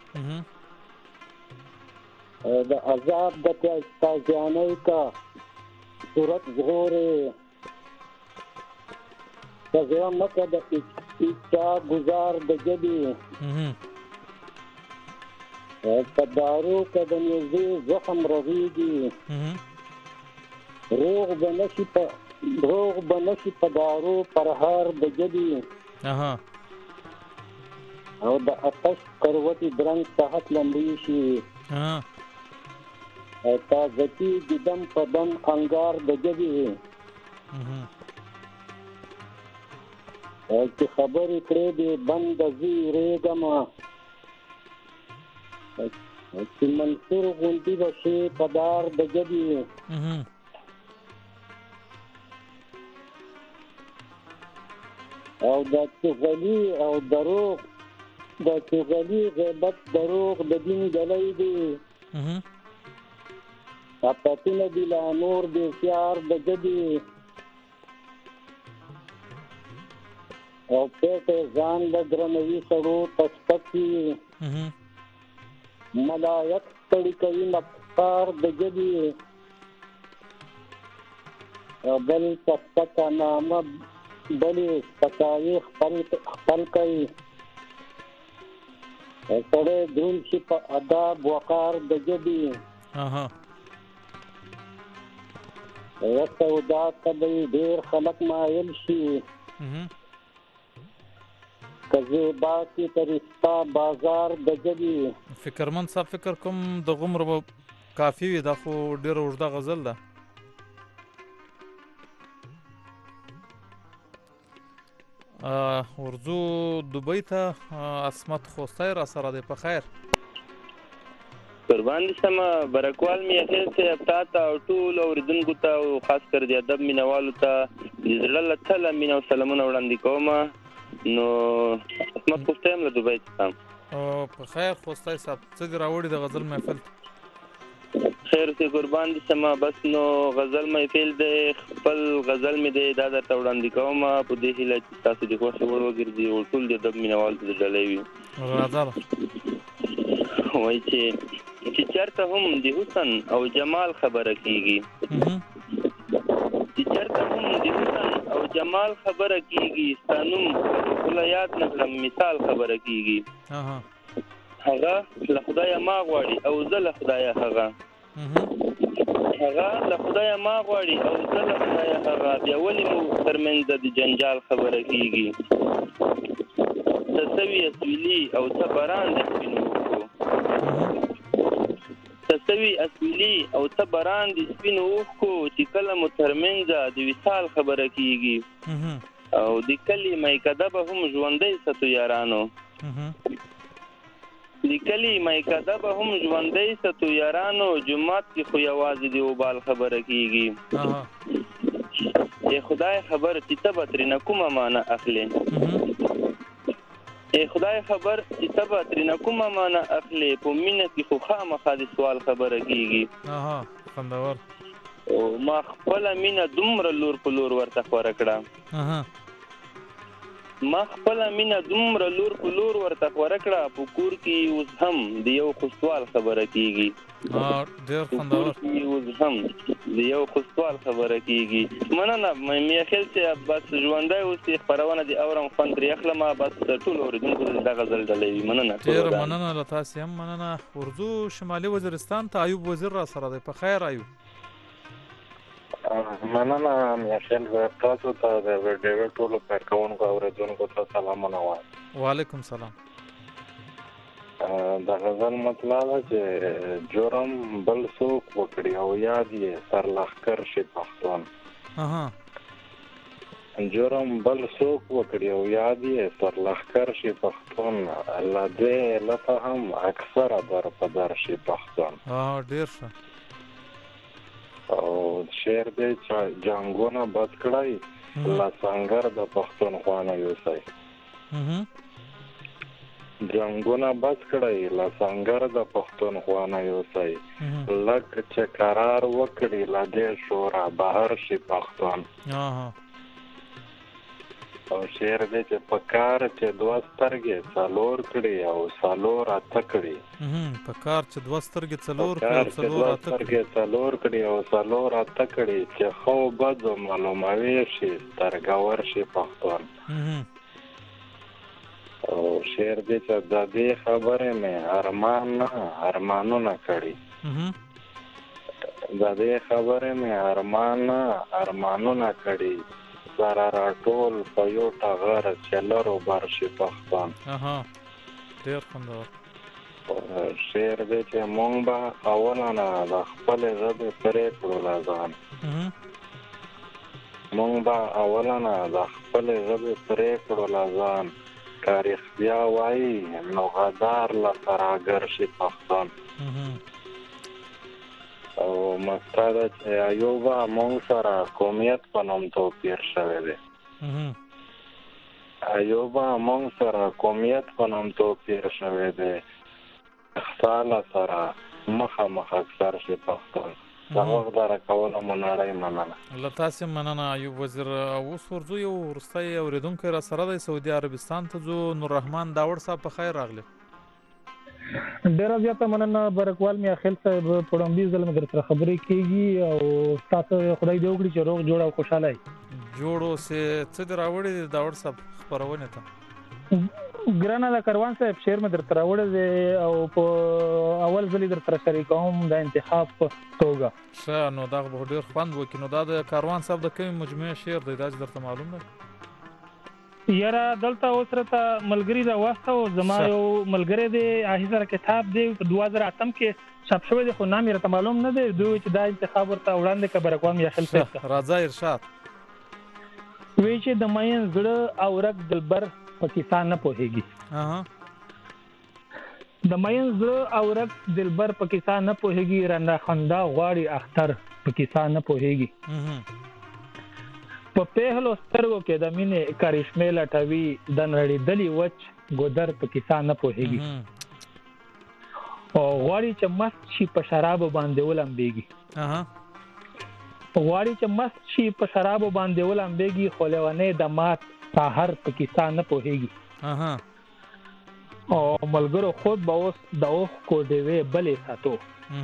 د عذاب د تازیانۍ کا صورت ژغورې تزړه مکه د اچا گزار د ژبې په دارو که د نیزې زخم رغېږي روغ به نشي په روغ به نشي په دارو پرهار د ژبې او د آتش کروتې درنګ صحت لمبې شي او تازګي د دم په دم انګار د ژبې او چې خبرې کړې دې بند زی ریګما چې منصور غوندي به شي په دار د ژبې او د چغلي او دروغ د چغلي غیبت دروغ د دین دلای دی اپاتونه دی لا نور دی سیار د ژبې او پیټه ځان د درنوي سړو تسپکی ملایک تړي کوي مقصار د ژبې او بل تسپکا نامه بلې سپکاوي خپل کوي سړی دروند شي په اداب وقار د ژبې سودا ته به ډېر خلک مایل شي کزیبا کی طریقه بازار د ژبې فکرمند صاحب فکر کوم د غمر به کافي وي دا خو ډېره اوږده غزل ده ورځو دوبۍ ته عصمت خوستی را سره دی په خیر قربان دي سمه برکوال مې اخر صاحب تا ته او ټولو اورېدونکو ته او خاص کر د ادب مینوالو ته د زړه له تله مینه او سلامونه وړاندې کوم نو عصمت خوستی هم له دوبۍ څخه په خیر خوستی صاحب څه دې راوړي د غزل محفل خیر سي قربان دي سمه بس نو غزل محفل دی خپل غزل مې دی دا درته وړاندې کوم په دې هیله چې تاسو د خوښې وړ وګرځي او ټول د ادب مینوالو ته د ډالۍ وي راځه وایي چې چې چېرته هم د حسن او جمال خبره کېږي چې چېرته هم د حسن او جمال خبره کېږي ستا نوم خپله یاد نه کړم مثال خبره کېږي هغه له خدایه ما غواړي او زه له خدایه هغه هغه له خدایه ما غواړي او زه له خدایه هغه بیا ولې مو ترمنځ د جنجال خبره کېږي څه سوي اسویلي او څه باران د سپینو اوښکو څه سوي اسویلي او څه باران د سپینو اوښکو چې کله مو ترمنځ د وصال خبره کېږي او د کلي میکده به هم ژوندی ستو یارانو د کلي میکده به هم ژوندی ستو یارانو جومات کې خو یوازې د اوبال خبره کېږي ای خدای خبر چې ته به ترېنه کومه معنه اخلې ای خدای خبر چې ته به ترېنه کومه معنه اخلې په مینه کې خو خامخا د سوال خبره کېږي خوندور ما خپله مینه دومره لور په لور ورته خوره کړه ما خپله مینه دومره لور په لور ورته خوره کړه په کور کې اوس هم د یو خو سوال خبره کېږي ډېر خوندور اوس هم د یو خو سوال خبره کېږي مننه میخیل صاحب بس ژوندی اوس خپرونه دې اورم خوند ترې اخلم بس ټولو اورېدونکو ته دا غزل ډالۍ وي مننه ډېره مننه له تاسې هم مننه ورځو شمالي وزیرستان ته ایوب وزیر را سره دی په خیر ایوب مننه میاشل تاسو ته د ویډیو ټولو کارکونکو اوریدونکو ته سلامونه وایم. وعلیکم سلام. د غزل مطلب چې جرم بل څوک وکړي او یاد یې سرلښکر شي پښتون. اها جرم بل څوک وکړي او یاد یې سرلښکر شي پښتون، الله دې لته هم اکثره در په در شي پښتون. ها ډیر ښه. او شعر دې جنګونه بد کړی لا څنګه د پښتونخوا نه یوسئ. جنګونه بد کړی لا څنګه د پښتونخوا نه یوسئ. لږ چې قرار وکړي لا دې شورا بهر شي پښتون. او شعر دې چې په کار چې دوه سترګې څلور کړي او څلور اته کړي. په کار چې دوه سترګې څلور کړي او څلور سترګې څلور کړي او څلور اته کړي چې خو بد معلوموي شي سترګور شي پښتون. او شعر دې چې د دې خبرې مې ارمان نه ارمانونه کړي. د دې خبرې مې ارمان نه ارمانونه کړي. سره راټول په یو ټغر چې لرو بر شي پښتون. اها ډېر خوندور. شعر دې چې مونږ به اوله نه د خپلې ژبې پرېکړو له ځان مونږ به اوله نه د خپلې ژبې پرېکړو له ځان که رښتیا وایي نو غدار له تراګر شي پښتون. او مقصد چې ایوبه مونږ سره قومیت په نوم توپیر شوی دی. ایوبه مونږ سره قومیت په نوم توپیر شوی دی. اخصاله سره مخامخ اکثر شي پښتون. دا وخت داره کولو مو نړۍ مننه. له تاسې مننه ایوب وزیر. اوس ورځو یو وروستی اورېدونکی را سره دی، سعودي عربستان ته ځو. نوررحمان داوړ صاحب په خیر راغلی. ډیره زیاته مننه برکوال میا خیل صاحب. په لومړي ځل مې درسره خبرې کېږي او تاسو خدای دې وکړي چې روغ جوړ او خوشاله وي. جوړ اوسې. څه دې راوړي داوړ صاحب خپرونې ته؟ ګرانه د کاروان صاحب شعر مې درته راوړی دی او په اول ځل یې درسره شریکوم د انتخاب په توګه. ښه، نو دا به ډېر خوند وکړي. نو دا د کاروان صاحب د کومې مجموعې شعر دی؟ دا چې درته معلوم دی؟ یاره دلته اوس راته ملګري راواستو. زما یو ملګری دی، هغې سره کتاب دی په دوه زره اتم کې چاپ شوی دی، خو نام یې راته معلوم نه دی. دوی چې دا انتخاب ورته وړاندې کړه برکوال میا خیل صاحب ته. راځه ارشاد. وایي چې د مین زړه او رګ دلبر په کیسه نه پوهېږي. د مین زړه او رګ دلبر په کیسه نه پوهېږي. رانه خندا غواړي اختر په کیسه نه پوهېږي. په پهلو سترګو کې د مینې کرشمې لټوي. د نړېدلي وچ ګودر په کیسه نه پوهېږي. او غواړي چې مست شي په شرابو باندې ولمبېږي. غواړي چې مست شي په شرابو باندې ولمبېږي. خو لیونی د مات سحر په کیسه نه پوهېږي. او ملګرو خود به اوس د اوښکو ډېوې بلې ساتو.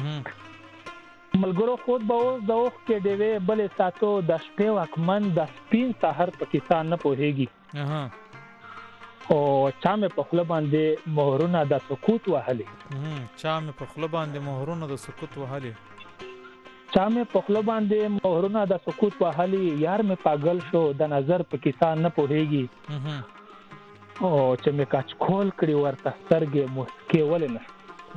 ملګرو خود به اوس د اوښکې ډېوې بلې ساتو. د شپې واکمن د سپین سحر په کیسه نه پوهېږي. او چا مې په خوله باندې مهرونه د سکوت وهلي. چا مې په خوله باندې مهرونه د سکوت وهلي. چا مې په خوله باندې مهرونه د سکوت وهلي. یار مې پاگل شو د نظر په کیسه نه پوهېږي. او چې مې کچکول کړي ورته سترګې مسکې ولې نه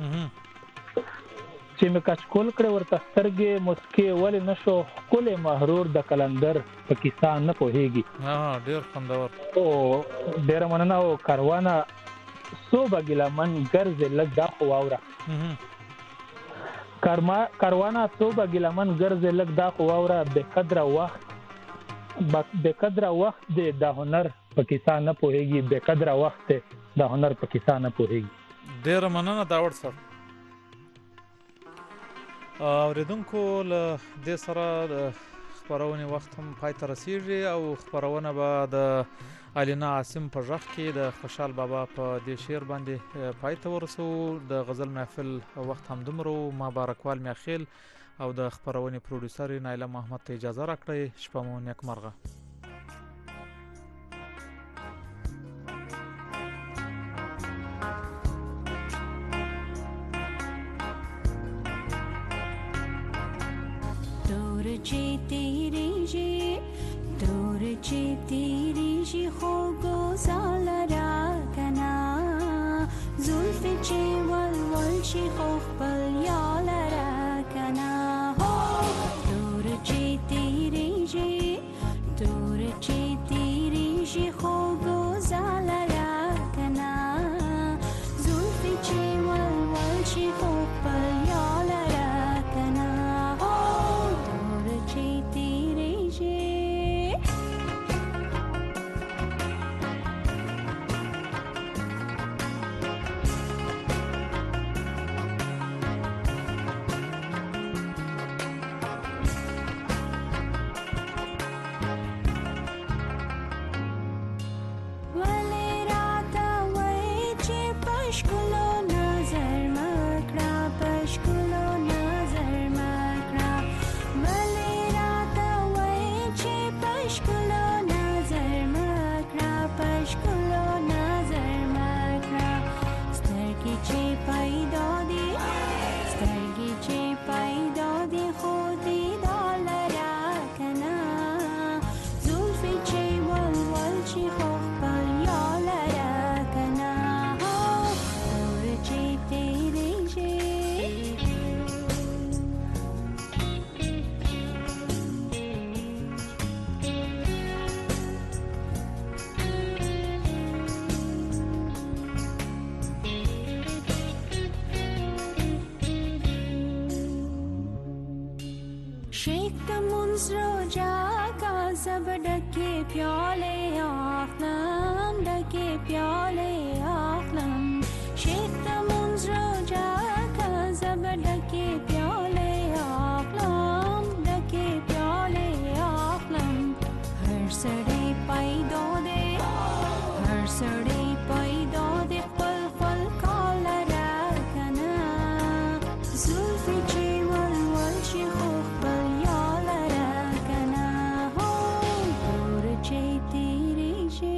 چې مې کچکول کړي ورته سترګې مسکې ولې نه شو. ښکلی محرور د کلندر په کیسه نه پوهېږي. ډېر خوندور. او ډېره مننه. او کاروانه څو به ګیلمن ګرځې لږ دا خو واوره. کاروانه څو به ګیلمن ګرځې لږ دا خو واوره. بې قدره وخت بې قدره وخت دی د هنر په کیسه نه پوهېږي. بې قدره وخت دی د هنر په کیسه نه پوهېږي. ډېره مننه داوړ صاحب. اورېدونکو له دې سره د خپرونې وخت هم پای ته رسیږي او خپرونه به د الینا عاصم په غږ کې د خوشحال بابا په دې شعر باندې پای ته ورسوو. د غزل محفل وخت همدومره و. ما بارکوال میاخیل او د خپرونې پروډوسر نایله محمد ته اجازه راکړئ. شپه مو نیکمرغه. Do دور چې تیریږي دور چې تیریږي خو ګوزال را کنا زلف چې ول ول شي خو خپل یال را کنا دور چې تیریږي دور چې تیریږي خو ګوزال را کنا زلف چې ول ول شي خو خپل یال را کنا دور چې تیریږي پیاله آخلم دکه پیاله آخلم شیخ منز رو جاکا زب دکه پیاله آخلم دکه پیاله آخلم هر سڑی پیدا دے هر سڑی پیدا دے خپل خپل کال را کنا زلفی چی ول ول شی خو خپل یال را کنا دور چی تیریږي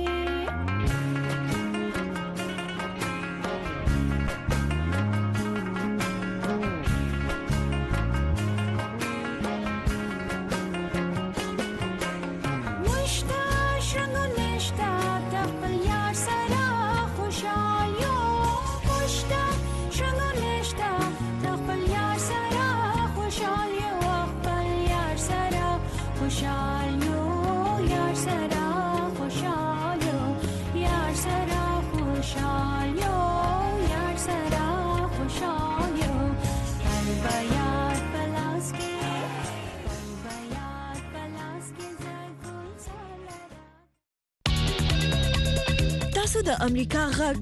د امریکا غږ